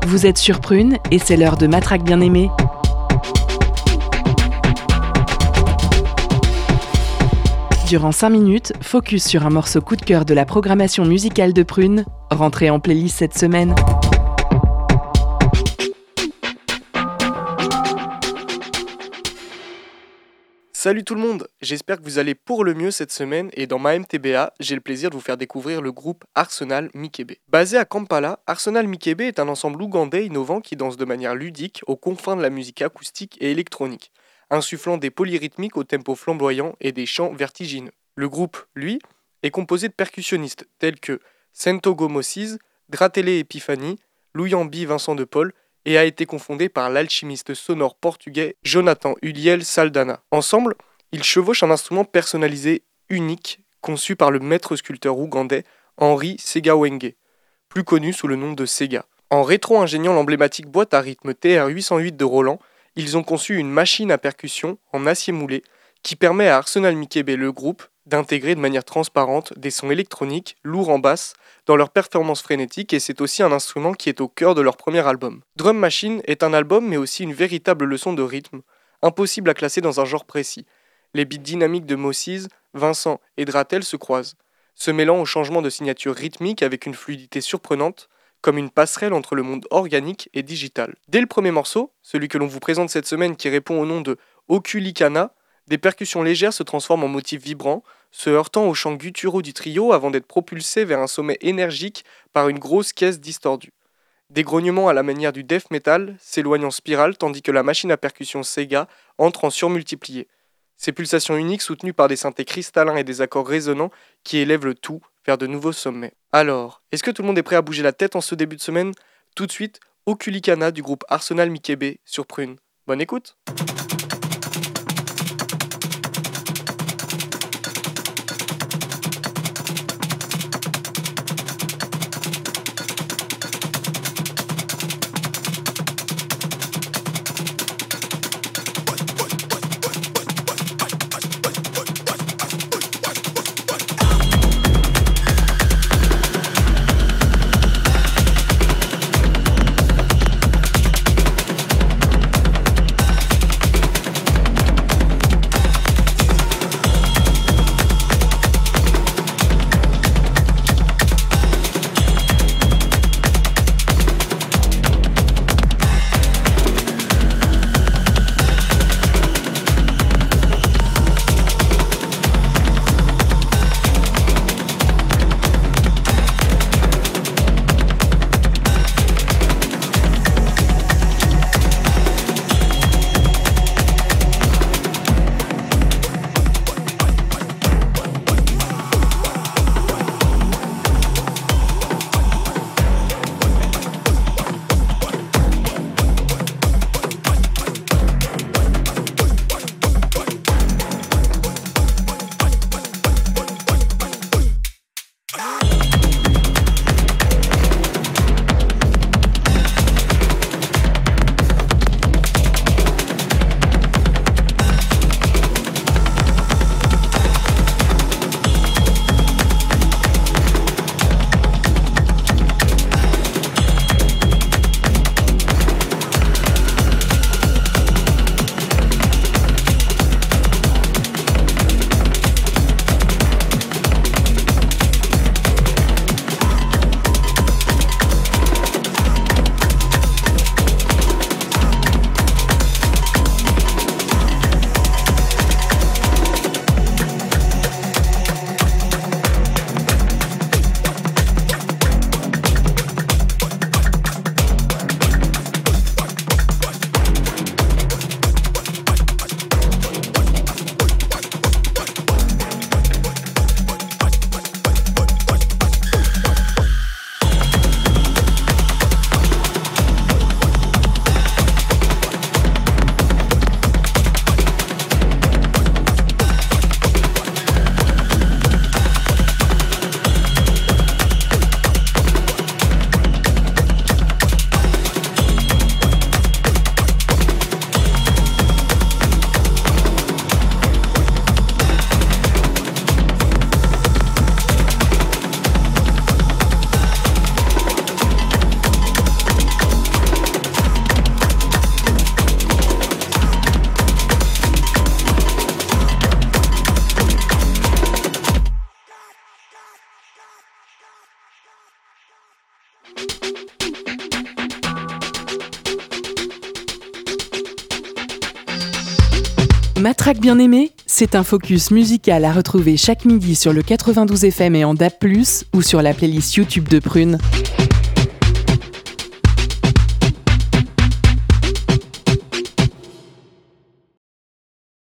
Vous êtes sur Prune et c'est l'heure de Matraque bien-aimée. Durant 5 minutes, focus sur un morceau coup de cœur de la programmation musicale de Prune, rentré en playlist cette semaine. Salut tout le monde, j'espère que vous allez pour le mieux cette semaine et dans ma MTBA, j'ai le plaisir de vous faire découvrir le groupe Arsenal Mikebe. Basé à Kampala, Arsenal Mikebe est un ensemble ougandais innovant qui danse de manière ludique aux confins de la musique acoustique et électronique, insufflant des polyrythmiques au tempo flamboyant et des chants vertigineux. Le groupe, lui, est composé de percussionnistes tels que Sentogo Moses, Dratele Epiphany, Luyambi Vincent de Paul et a été confondé par l'alchimiste sonore portugais Jonathan Uliel Saldanha. Ensemble, ils chevauchent un instrument personnalisé unique conçu par le maître sculpteur ougandais Henri Segawenge, plus connu sous le nom de Sega. En rétro-ingéniant l'emblématique boîte à rythme TR-808 de Roland, ils ont conçu une machine à percussion en acier moulé qui permet à Arsenal Mikebe, le groupe, d'intégrer de manière transparente des sons électroniques lourds en basse dans leur performance frénétique et c'est aussi un instrument qui est au cœur de leur premier album. Drum Machine est un album mais aussi une véritable leçon de rythme, impossible à classer dans un genre précis. Les beats dynamiques de Moses, Vincent et Dratel se croisent, se mêlant au changement de signature rythmique avec une fluidité surprenante, comme une passerelle entre le monde organique et digital. Dès le premier morceau, celui que l'on vous présente cette semaine qui répond au nom de Okulikana, des percussions légères se transforment en motifs vibrants, se heurtant aux chants gutturaux du trio avant d'être propulsés vers un sommet énergique par une grosse caisse distordue. Des grognements à la manière du death metal s'éloignent en spirale tandis que la machine à percussion Sega entre en surmultiplié. Ces pulsations uniques soutenues par des synthés cristallins et des accords résonnants qui élèvent le tout vers de nouveaux sommets. Alors, est-ce que tout le monde est prêt à bouger la tête en ce début de semaine ? Tout de suite, Okulikana du groupe Arsenal Mikebe sur Prune. Bonne écoute! Matraque bien aimée, c'est un focus musical à retrouver chaque midi sur le 92 FM et en DAB+, ou sur la playlist YouTube de Prune.